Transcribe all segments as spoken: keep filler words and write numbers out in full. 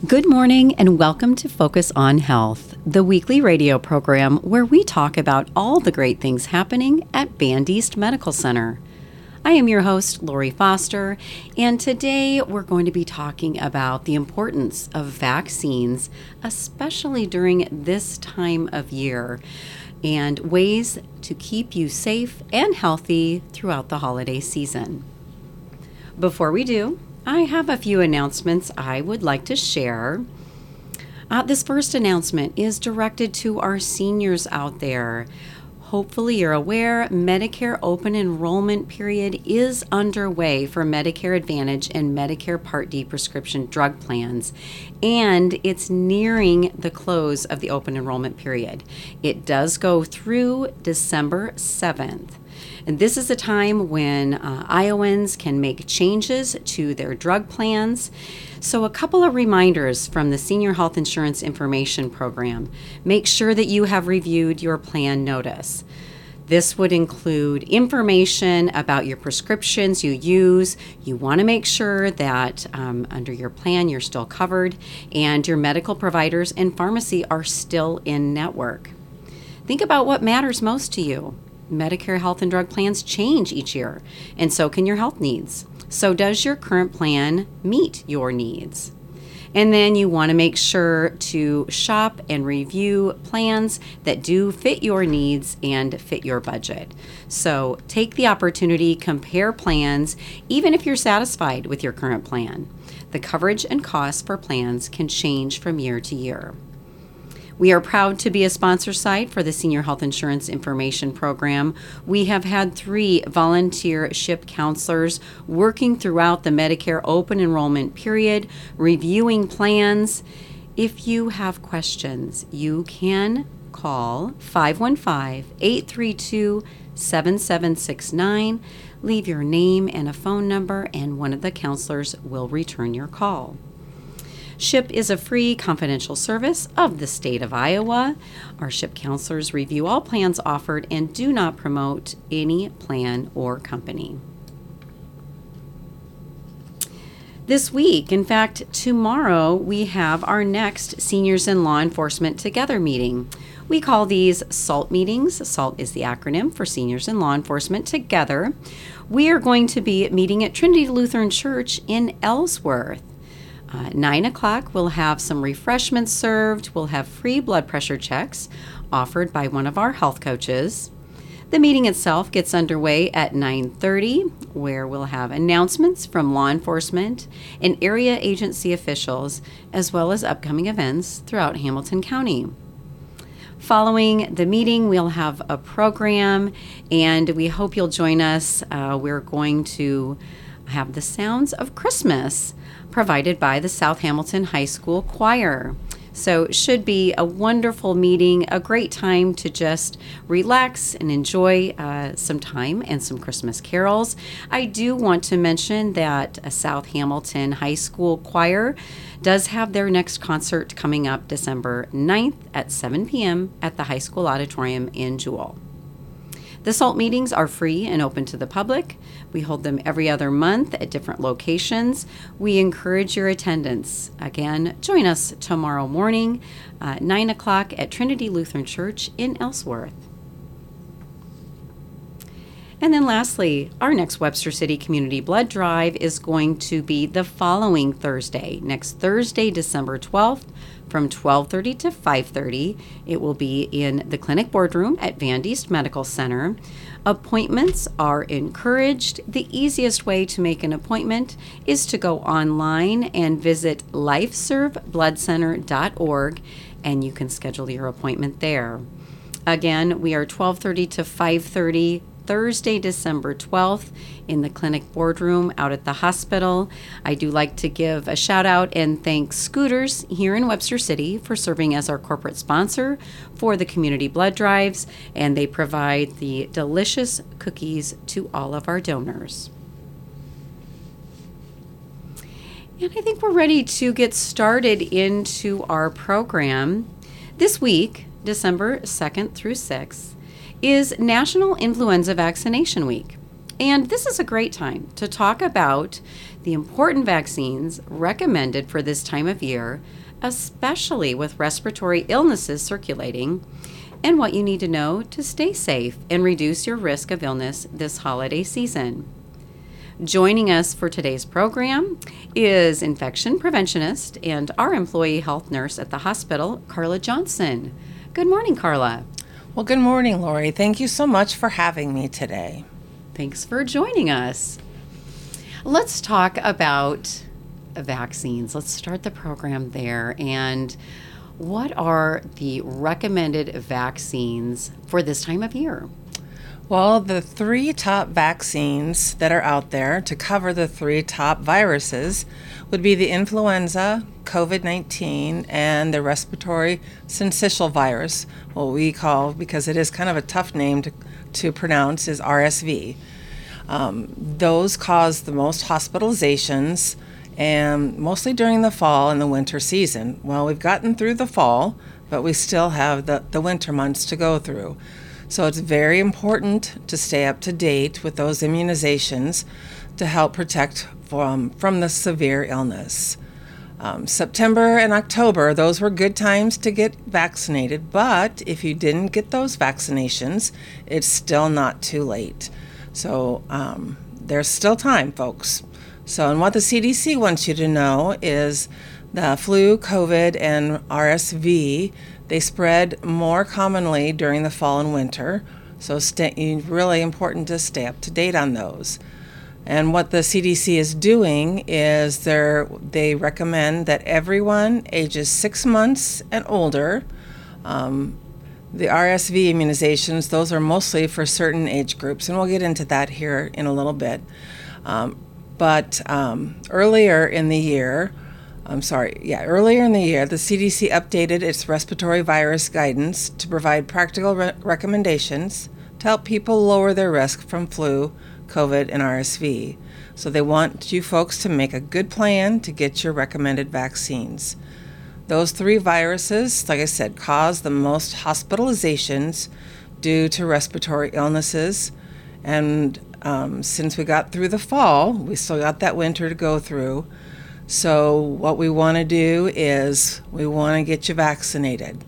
Good morning and welcome to Focus on Health, the weekly radio program where we talk about all the great things happening at Band East Medical Center. I am your host, Lori Foster, and today we're going to be talking about the importance of vaccines, especially during this time of year, and ways to keep you safe and healthy throughout the holiday season. Before we do, I have a few announcements I would like to share. Uh, this first announcement is directed to our seniors out there. Hopefully you're aware Medicare open enrollment period is underway for Medicare Advantage and Medicare Part D prescription drug plans, and it's nearing the close of the open enrollment period. It does go through December seventh. And this is a time when uh, Iowans can make changes to their drug plans. So a couple of reminders from the Senior Health Insurance Information Program. Make sure that you have reviewed your plan notice. This would include information about your prescriptions you use. You want to make sure that um, under your plan you're still covered and your medical providers and pharmacy are still in network. Think about what matters most to you. Medicare health and drug plans change each year, and so can your health needs. So does your current plan meet your needs? And then you want to make sure to shop and review plans that do fit your needs and fit your budget. So take the opportunity, compare plans, even if you're satisfied with your current plan. The coverage and costs for plans can change from year to year. We are proud to be a sponsor site for the Senior Health Insurance Information Program. We have had three volunteer SHIP counselors working throughout the Medicare open enrollment period, reviewing plans. If you have questions, you can call five one five, eight three two, seven seven six nine. Leave your name and a phone number, and one of the counselors will return your call. SHIP is a free, confidential service of the state of Iowa. Our SHIP counselors review all plans offered and do not promote any plan or company. This week, in fact, tomorrow, we have our next Seniors and Law Enforcement Together meeting. We call these SALT meetings. SALT is the acronym for Seniors and Law Enforcement Together. We are going to be meeting at Trinity Lutheran Church in Ellsworth. Uh, nine o'clock, we'll have some refreshments served. We'll have free blood pressure checks offered by one of our health coaches. The meeting itself gets underway at nine thirty, where we'll have announcements from law enforcement and area agency officials, as well as upcoming events throughout Hamilton County. Following the meeting, we'll have a program, and we hope you'll join us. Uh, we're going to have the sounds of Christmas provided by the South Hamilton High School Choir. So it should be a wonderful meeting, a great time to just relax and enjoy uh, some time and some Christmas carols. I do want to mention that a South Hamilton High School Choir does have their next concert coming up December ninth at seven p.m. at the high school auditorium in Jewell. The SALT meetings are free and open to the public. We hold them every other month at different locations. We encourage your attendance. Again, join us tomorrow morning, uh, nine o'clock at Trinity Lutheran Church in Ellsworth. And then lastly, our next Webster City Community Blood Drive is going to be the following Thursday, next Thursday, December twelfth, from twelve thirty to five thirty. It will be in the clinic boardroom at Band East Medical Center. Appointments are encouraged. The easiest way to make an appointment is to go online and visit life serve blood center dot org, and you can schedule your appointment there. Again, we are twelve thirty to five thirty Thursday, December twelfth, in the clinic boardroom out at the hospital. I do like to give a shout out and thank Scooters here in Webster City for serving as our corporate sponsor for the community blood drives, and they provide the delicious cookies to all of our donors. And I think we're ready to get started into our program. This week, December second through sixth, is National Influenza Vaccination Week. And this is a great time to talk about the important vaccines recommended for this time of year, especially with respiratory illnesses circulating, and what you need to know to stay safe and reduce your risk of illness this holiday season. Joining us for today's program is infection preventionist and our employee health nurse at the hospital, Carla Johnson. Good morning, Carla. Well, good morning, Lori. Thank you so much for having me today. Thanks for joining us. Let's talk about vaccines. Let's start the program there. And what are the recommended vaccines for this time of year? Well, the three top vaccines that are out there to cover the three top viruses would be the influenza, covid nineteen, and the respiratory syncytial virus, what we call, because it is kind of a tough name to, to pronounce, is R S V. Um, those cause the most hospitalizations, and mostly during the fall and the winter season. Well, we've gotten through the fall, but we still have the, the winter months to go through. So it's very important to stay up to date with those immunizations to help protect from, from the severe illness. Um, September and October, those were good times to get vaccinated, but if you didn't get those vaccinations, it's still not too late. So um, there's still time, folks. So, and what the C D C wants you to know is the flu, COVID, and R S V, they spread more commonly during the fall and winter, so stay, really important to stay up to date on those. And what the C D C is doing is they're, they recommend that everyone ages six months and older, um, the R S V immunizations, those are mostly for certain age groups, and we'll get into that here in a little bit. Um, but um, earlier in the year, I'm sorry, yeah, earlier in the year, the C D C updated its respiratory virus guidance to provide practical re- recommendations to help people lower their risk from flu, COVID, and R S V. So they want you folks to make a good plan to get your recommended vaccines. Those three viruses, like I said, cause the most hospitalizations due to respiratory illnesses. And um, since we got through the fall, we still got that winter to go through. So what we want to do is we want to get you vaccinated.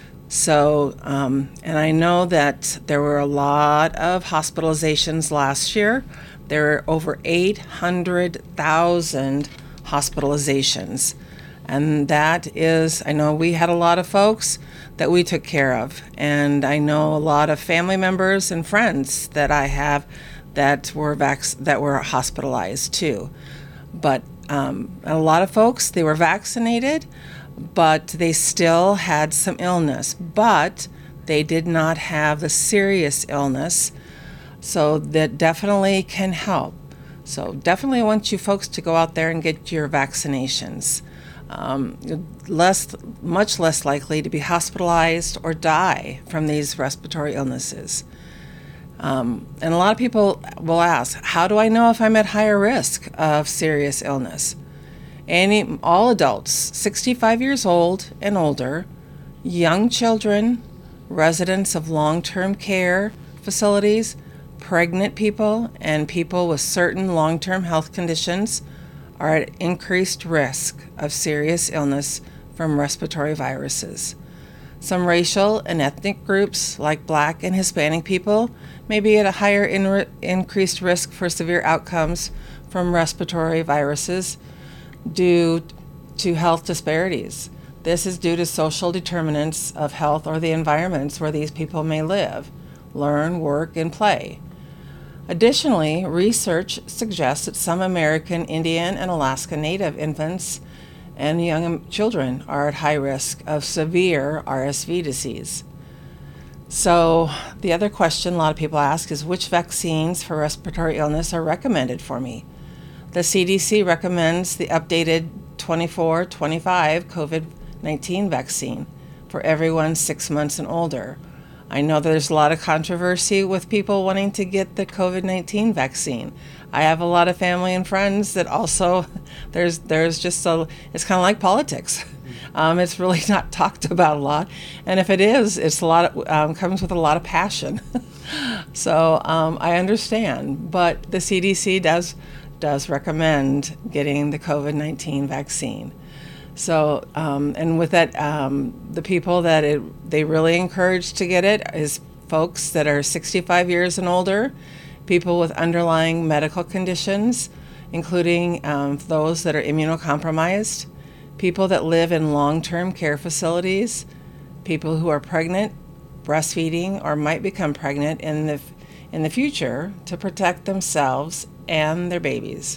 So, um, and I know that there were a lot of hospitalizations last year. There were over eight hundred thousand hospitalizations. And that is, I know we had a lot of folks that we took care of. And I know a lot of family members and friends that I have that were vac- that were hospitalized too. But um, a lot of folks, they were vaccinated, but they still had some illness. But they did not have the serious illness. So that definitely can help. So definitely want you folks to go out there and get your vaccinations. Um, less, much less likely to be hospitalized or die from these respiratory illnesses. Um, and a lot of people will ask, how do I know if I'm at higher risk of serious illness? Any, all adults, sixty-five years old and older, young children, residents of long-term care facilities, pregnant people, and people with certain long-term health conditions are at increased risk of serious illness from respiratory viruses. Some racial and ethnic groups, like Black and Hispanic people, may be at a higher in- increased risk for severe outcomes from respiratory viruses due to health disparities. This is due to social determinants of health or the environments where these people may live, learn, work, and play. Additionally, research suggests that some American Indian and Alaska Native infants and young children are at high risk of severe R S V disease. So the other question a lot of people ask is, which vaccines for respiratory illness are recommended for me? The C D C recommends the updated twenty-four twenty-five covid nineteen vaccine for everyone six months and older. I know there's a lot of controversy with people wanting to get the covid nineteen vaccine. I have a lot of family and friends that also, there's there's just a, it's kind of like politics. Um, it's really not talked about a lot. And if it is, it's a lot of, um, comes with a lot of passion. So um, I understand, but the C D C does does recommend getting the COVID nineteen vaccine. So, um, and with that, um, the people that it, they really encourage to get it is folks that are sixty-five years and older, people with underlying medical conditions, including um, those that are immunocompromised, people that live in long-term care facilities, people who are pregnant, breastfeeding, or might become pregnant in the in the future to protect themselves and their babies.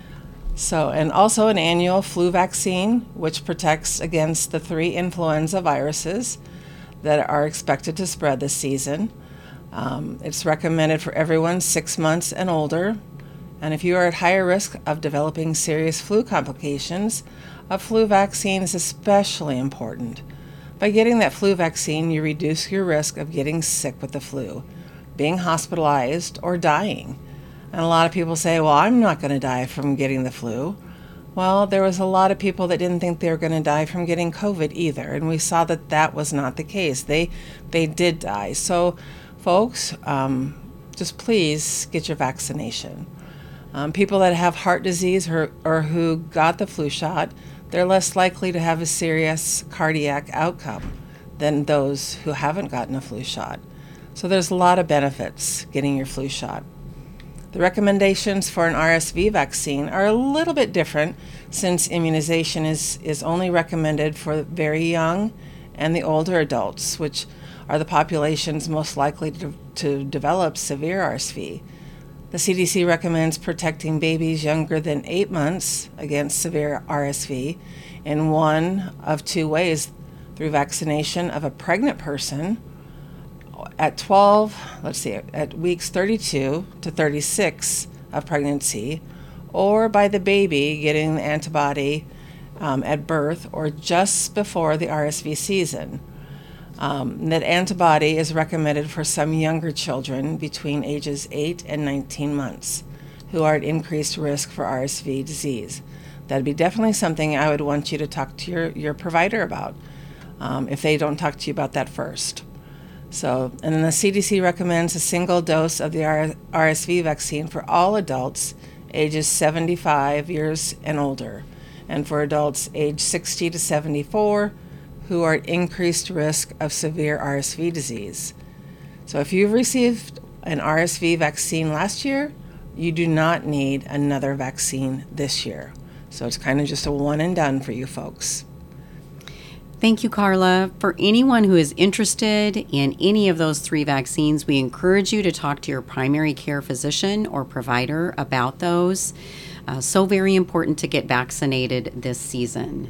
So, and also an annual flu vaccine, which protects against the three influenza viruses that are expected to spread this season. Um, it's recommended for everyone six months and older. And if you are at higher risk of developing serious flu complications, a flu vaccine is especially important. By getting that flu vaccine, you reduce your risk of getting sick with the flu, being hospitalized, or dying. And a lot of people say, well, I'm not going to die from getting the flu. Well, there was a lot of people that didn't think they were going to die from getting COVID either, and we saw that that was not the case. They they did die. So, folks, um, just please get your vaccination. Um, people that have heart disease or, or who got the flu shot, they're less likely to have a serious cardiac outcome than those who haven't gotten a flu shot. So there's a lot of benefits getting your flu shot. The recommendations for an R S V vaccine are a little bit different since immunization is, is only recommended for very young and the older adults, which are the populations most likely to, to develop severe R S V. The C D C recommends protecting babies younger than eight months against severe R S V in one of two ways: through vaccination of a pregnant person at twelve, let's see, at weeks thirty-two to thirty-six of pregnancy, or by the baby getting the antibody um, at birth or just before the R S V season. Um, that antibody is recommended for some younger children between ages eight and nineteen months who are at increased risk for R S V disease. That'd be definitely something I would want you to talk to your, your provider about um, if they don't talk to you about that first. So, and then the C D C recommends a single dose of the R S V vaccine for all adults ages seventy-five years and older, and for adults age sixty to seventy-four who are at increased risk of severe R S V disease. So if you've received an R S V vaccine last year, you do not need another vaccine this year. So it's kind of just a one and done for you folks. Thank you, Carla. For anyone who is interested in any of those three vaccines, we encourage you to talk to your primary care physician or provider about those. Uh, so very important to get vaccinated this season.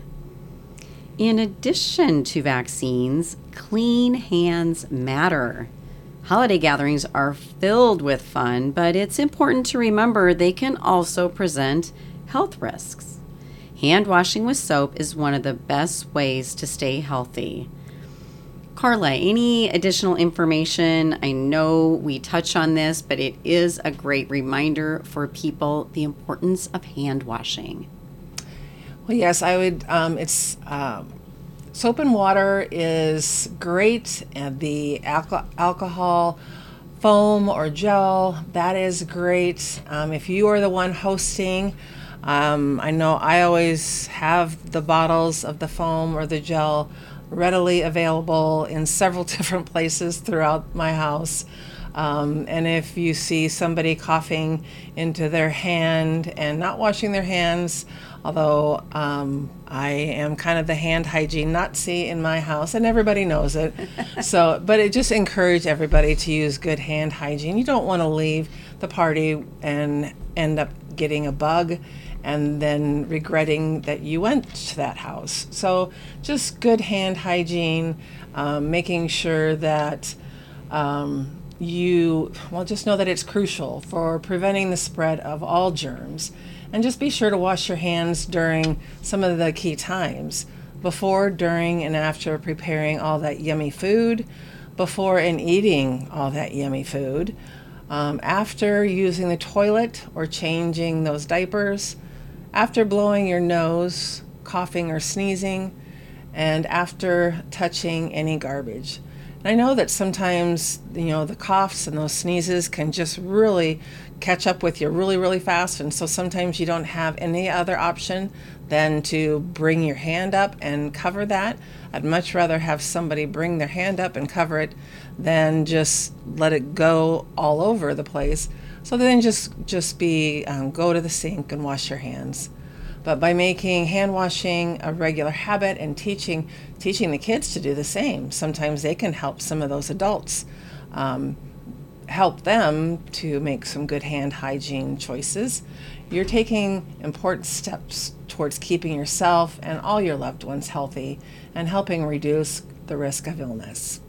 In addition to vaccines, clean hands matter. Holiday gatherings are filled with fun, but it's important to remember they can also present health risks. Hand washing with soap is one of the best ways to stay healthy. Carla, any additional information? I know we touch on this, but it is a great reminder for people the importance of hand washing. Well, yes, I would. Um, it's um, soap and water is great, and the alco- alcohol foam or gel, that is great. Um, if you are the one hosting, Um, I know I always have the bottles of the foam or the gel readily available in several different places throughout my house. Um, and if you see somebody coughing into their hand and not washing their hands, although um, I am kind of the hand hygiene Nazi in my house, and everybody knows it. So, but it just encouraged everybody to use good hand hygiene. You don't want to leave the party and end up getting a bug and then regretting that you went to that house. So just good hand hygiene, um, making sure that um, you, well, just know that it's crucial for preventing the spread of all germs. And just be sure to wash your hands during some of the key times, before, during, and after preparing all that yummy food, before and eating all that yummy food, um, after using the toilet or changing those diapers, after blowing your nose, coughing or sneezing, and after touching any garbage. And I know that sometimes, you know, the coughs and those sneezes can just really catch up with you really, really fast. And so sometimes you don't have any other option than to bring your hand up and cover that. I'd much rather have somebody bring their hand up and cover it than just let it go all over the place. So then just, just be, um, go to the sink and wash your hands. But by making hand washing a regular habit and teaching teaching the kids to do the same, sometimes they can help some of those adults, um, help them to make some good hand hygiene choices. You're taking important steps towards keeping yourself and all your loved ones healthy and helping reduce the risk of illness.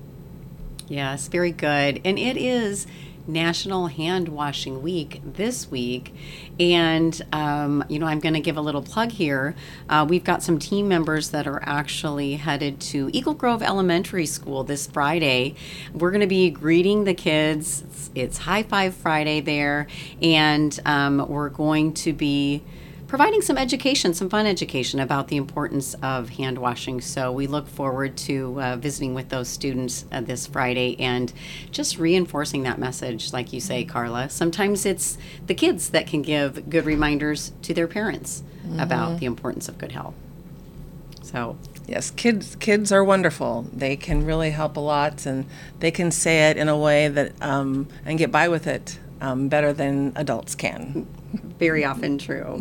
Yes, very good. And it is National Hand Washing Week this week. And, um, you know, I'm going to give a little plug here. Uh, we've got some team members that are actually headed to Eagle Grove Elementary School this Friday. We're going to be greeting the kids. It's, it's High Five Friday there. And um, we're going to be providing some education, some fun education about the importance of hand washing. So we look forward to uh, visiting with those students uh, this Friday and just reinforcing that message, like you say, Carla. Sometimes it's the kids that can give good reminders to their parents mm-hmm. about the importance of good health. So yes, kids kids are wonderful. They can really help a lot, and they can say it in a way that um, and get by with it um, better than adults can. Very often true.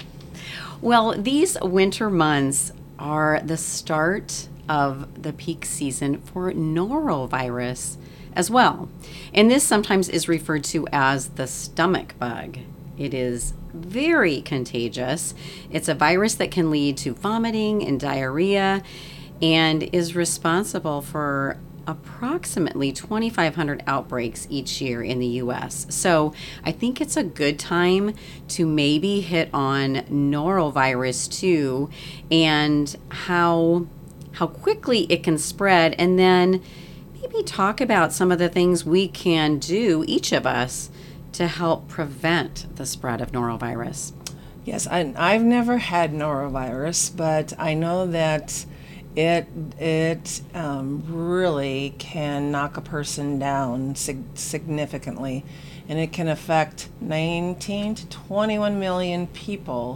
Well, these winter months are the start of the peak season for norovirus as well. And this sometimes is referred to as the stomach bug. It is very contagious. It's a virus that can lead to vomiting and diarrhea and is responsible for approximately twenty-five hundred outbreaks each year in the U S. So I think it's a good time to maybe hit on norovirus too, and how how quickly it can spread, and then maybe talk about some of the things we can do, each of us, to help prevent the spread of norovirus. Yes, I, I've never had norovirus, but I know that It it um, really can knock a person down sig- significantly, and it can affect nineteen to twenty-one million people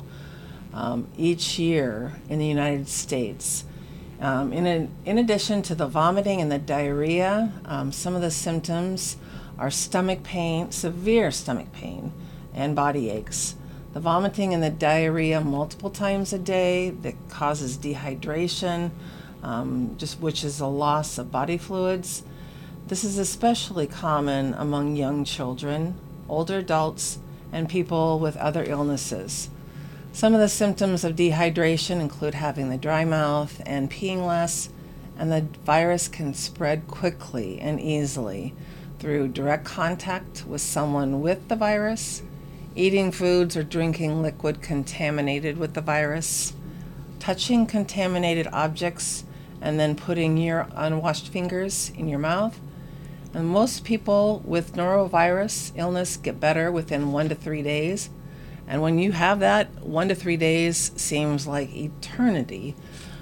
um, each year in the United States. Um, in, a, in addition to the vomiting and the diarrhea, um, some of the symptoms are stomach pain, severe stomach pain, and body aches. The vomiting and the diarrhea multiple times a day that causes dehydration, um, just which is a loss of body fluids. This is especially common among young children, older adults, and people with other illnesses. Some of the symptoms of dehydration include having the dry mouth and peeing less, and the virus can spread quickly and easily through direct contact with someone with the virus, eating foods or drinking liquid contaminated with the virus, touching contaminated objects, and then putting your unwashed fingers in your mouth. And most people with norovirus illness get better within one to three days. And when you have that, one to three days seems like eternity.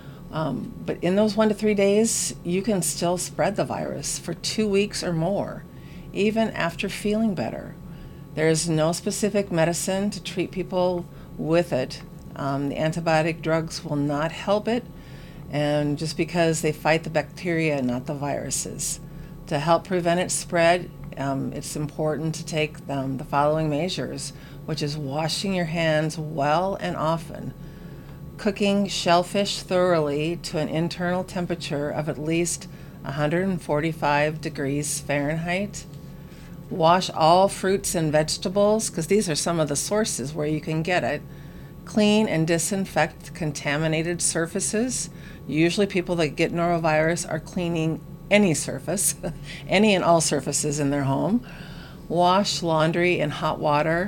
Um, but in those one to three days, you can still spread the virus for two weeks or more, even after feeling better. There is no specific medicine to treat people with it. Um, the antibiotic drugs will not help it, and just because they fight the bacteria, not the viruses. To help prevent its spread, um, it's important to take um, the following measures, which is washing your hands well and often, cooking shellfish thoroughly to an internal temperature of at least one hundred forty-five degrees Fahrenheit, wash all fruits and vegetables, because these are some of the sources where you can get it. Clean and disinfect contaminated surfaces. Usually people that get norovirus are cleaning any surface, any and all surfaces in their home. Wash laundry in hot water,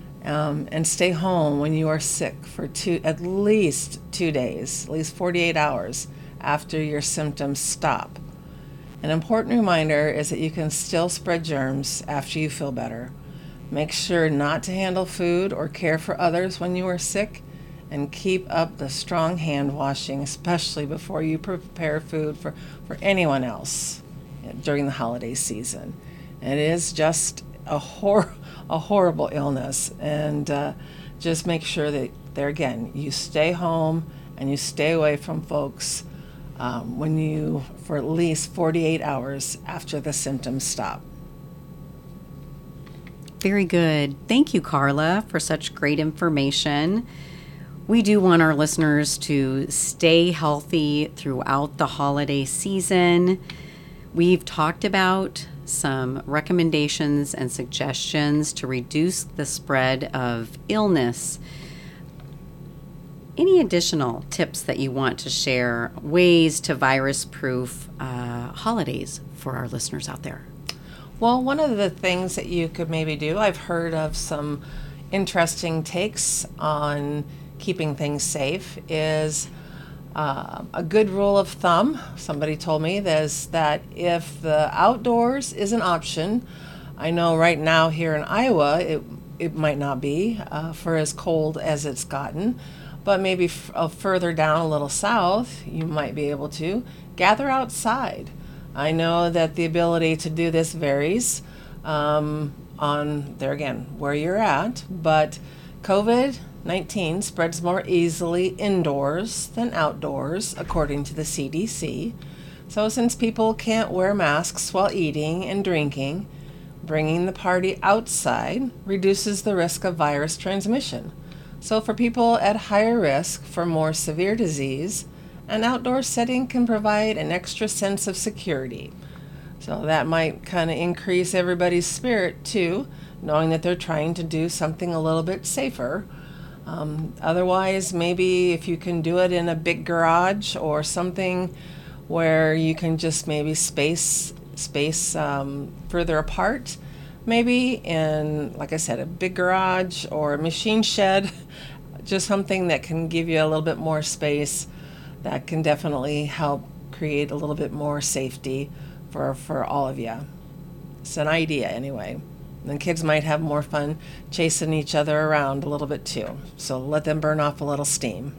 um, and stay home when you are sick for two, at least two days, at least forty-eight hours after your symptoms stop. An important reminder is that you can still spread germs after you feel better. Make sure not to handle food or care for others when you are sick, and keep up the strong hand washing, especially before you prepare food for, for anyone else during the holiday season. It is just a hor- a horrible illness. And uh, just make sure that there again, you stay home and you stay away from folks um, when you for at least forty-eight hours after the symptoms stop. Very good. Thank you, Carla, for such great information. We do want our listeners to stay healthy throughout the holiday season. We've talked about some recommendations and suggestions to reduce the spread of illness. Any additional tips that you want to share, ways to virus-proof uh, holidays for our listeners out there? Well, one of the things that you could maybe do, I've heard of some interesting takes on keeping things safe, is uh, a good rule of thumb. Somebody told me is that if the outdoors is an option, I know right now here in Iowa it it might not be uh, for as cold as it's gotten, but maybe f- uh, further down a little south you might be able to gather outside. I know that the ability to do this varies um, on, there again, where you're at, but COVID nineteen spreads more easily indoors than outdoors, according to the C D C. So since people can't wear masks while eating and drinking, bringing the party outside reduces the risk of virus transmission. So for people at higher risk for more severe disease, an outdoor setting can provide an extra sense of security. So that might kind of increase everybody's spirit too, knowing that they're trying to do something a little bit safer. Um, otherwise, maybe if you can do it in a big garage or something where you can just maybe space space um, further apart, maybe in, like I said, a big garage or a machine shed, just something that can give you a little bit more space. That can definitely help create a little bit more safety for, for all of you. It's an idea anyway. And then kids might have more fun chasing each other around a little bit too. So let them burn off a little steam.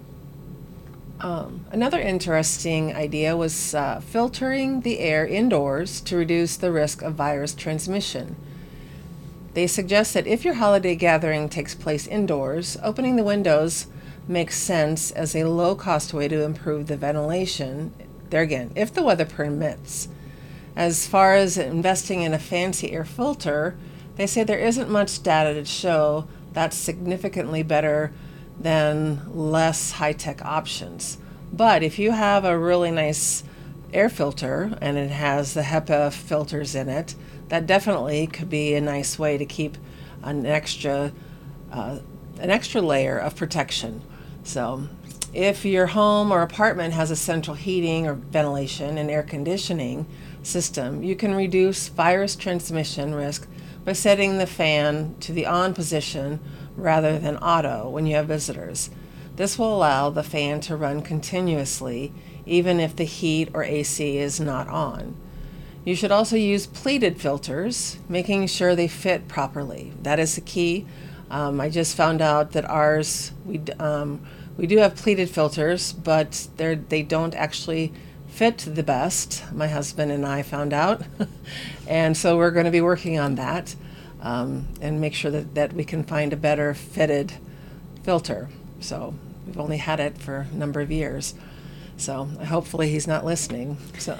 Um, another interesting idea was uh, filtering the air indoors to reduce the risk of virus transmission. They suggest that if your holiday gathering takes place indoors, opening the windows makes sense as a low-cost way to improve the ventilation, there again, if the weather permits. As far as investing in a fancy air filter, they say there isn't much data to show that's significantly better than less high-tech options. But if you have a really nice air filter and it has the HEPA filters in it, that definitely could be a nice way to keep an extra uh, an extra layer of protection. So if your home or apartment has a central heating or ventilation and air conditioning system, you can reduce virus transmission risk by setting the fan to the on position rather than auto when you have visitors. This will allow the fan to run continuously even if the heat or A C is not on. You should also use pleated filters, making sure they fit properly. That is the key. Um, I just found out that ours, we um, we do have pleated filters, but they're, they don't actually fit the best. My husband and I found out. And so we're going to be working on that um, and make sure that, that we can find a better fitted filter. So we've only had it for a number of years. So hopefully he's not listening. So,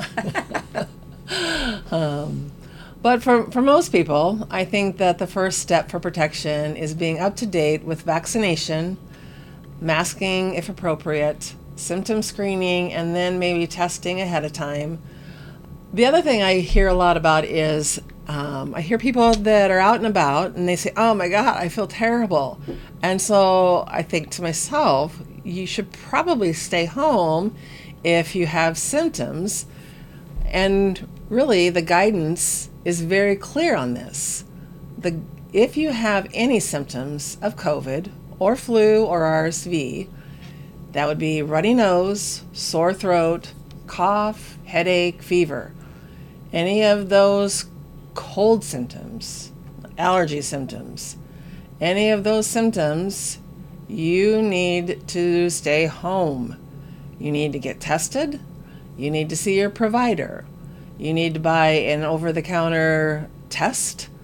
um, but for, for most people, I think that the first step for protection is being up to date with vaccination, masking if appropriate, symptom screening, and then maybe testing ahead of time. The other thing I hear a lot about is um, I hear people that are out and about and they say, oh my God, I feel terrible. And so I think to myself, you should probably stay home if you have symptoms. And really the guidance is very clear on this. The, if you have any symptoms of COVID or flu or R S V, that would be runny nose, sore throat, cough, headache, fever. Any of those cold symptoms, allergy symptoms, any of those symptoms, you need to stay home. You need to get tested. You need to see your provider. You need to buy an over-the-counter test.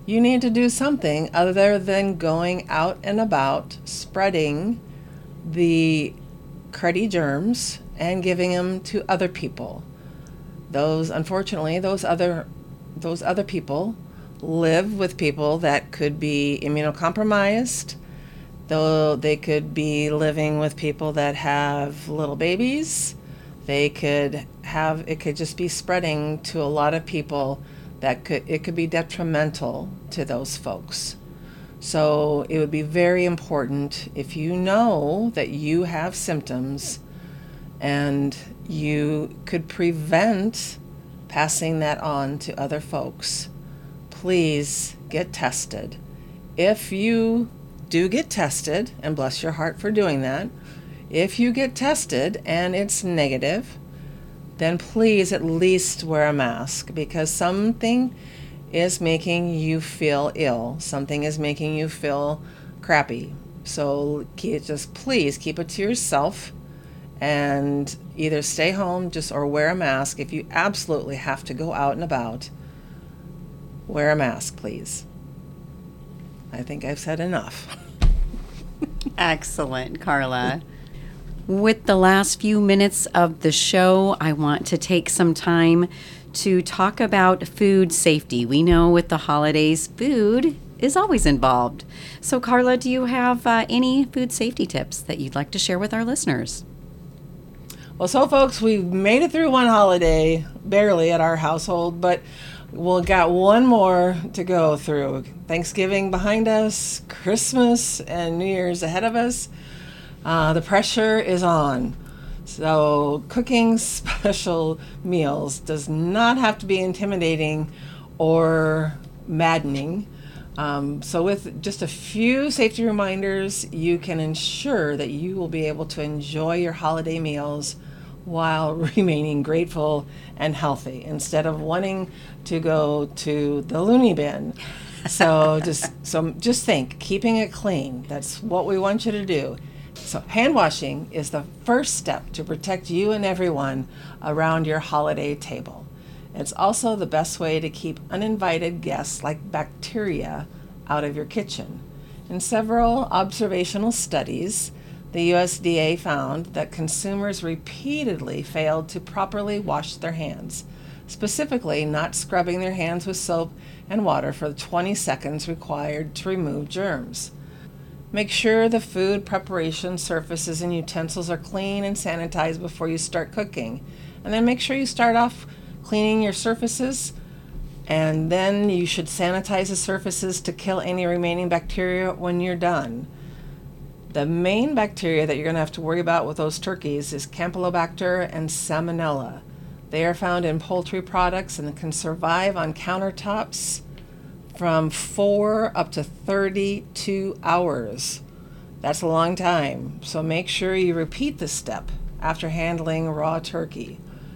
you need to do something other than going out and about spreading the cruddy germs and giving them to other people. Those, unfortunately, those other those other people live with people that could be immunocompromised, though they could be living with people that have little babies. They could have, it could just be spreading to a lot of people that could, it could be detrimental to those folks. So it would be very important if you know that you have symptoms and you could prevent passing that on to other folks, please get tested. If you do get tested, and bless your heart for doing that, if you get tested and it's negative, then please at least wear a mask, because something is making you feel ill. Something is making you feel crappy. So just please keep it to yourself and either stay home just or wear a mask. If you absolutely have to go out and about, wear a mask, please. I think I've said enough. Excellent, Carla. With the last few minutes of the show, I want to take some time to talk about food safety. We know with the holidays, food is always involved. So, Carla, do you have uh, any food safety tips that you'd like to share with our listeners? Well, so folks, we've made it through one holiday, barely at our household, but we've got one more to go through. Thanksgiving behind us, Christmas and New Year's ahead of us. Uh, the pressure is on. So cooking special meals does not have to be intimidating or maddening. Um, so with just a few safety reminders, you can ensure that you will be able to enjoy your holiday meals while remaining grateful and healthy instead of wanting to go to the loony bin. So just so just think, keeping it clean. That's what we want you to do. So hand washing is the first step to protect you and everyone around your holiday table. It's also the best way to keep uninvited guests like bacteria out of your kitchen. In several observational studies, the U S D A found that consumers repeatedly failed to properly wash their hands, specifically not scrubbing their hands with soap and water for the twenty seconds required to remove germs. Make sure the food preparation surfaces and utensils are clean and sanitized before you start cooking. And then make sure you start off cleaning your surfaces, and then you should sanitize the surfaces to kill any remaining bacteria when you're done. The main bacteria that you're going to have to worry about with those turkeys is Campylobacter and Salmonella. They are found in poultry products and can survive on countertops from four up to thirty-two hours. That's a long time. So make sure you repeat this step after handling raw turkey.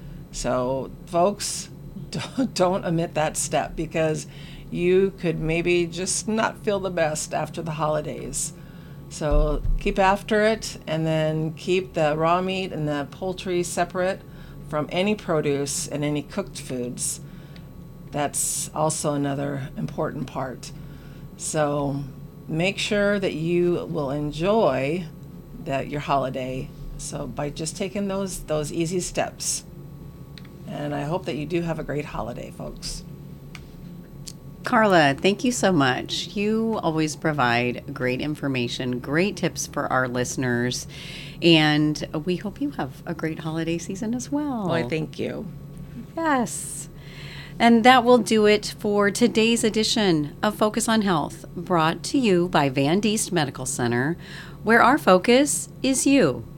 So folks, don't omit that step, because you could maybe just not feel the best after the holidays. So keep after it, and then keep the raw meat and the poultry separate from any produce and any cooked foods. That's also another important part. So make sure that you will enjoy that your holiday. So by just taking those those easy steps. And I hope that you do have a great holiday, folks. Carla, thank you so much. You always provide great information, great tips for our listeners, and we hope you have a great holiday season as well. Well, thank you. Yes. And that will do it for today's edition of Focus on Health, brought to you by Van Diest Medical Center, where our focus is you.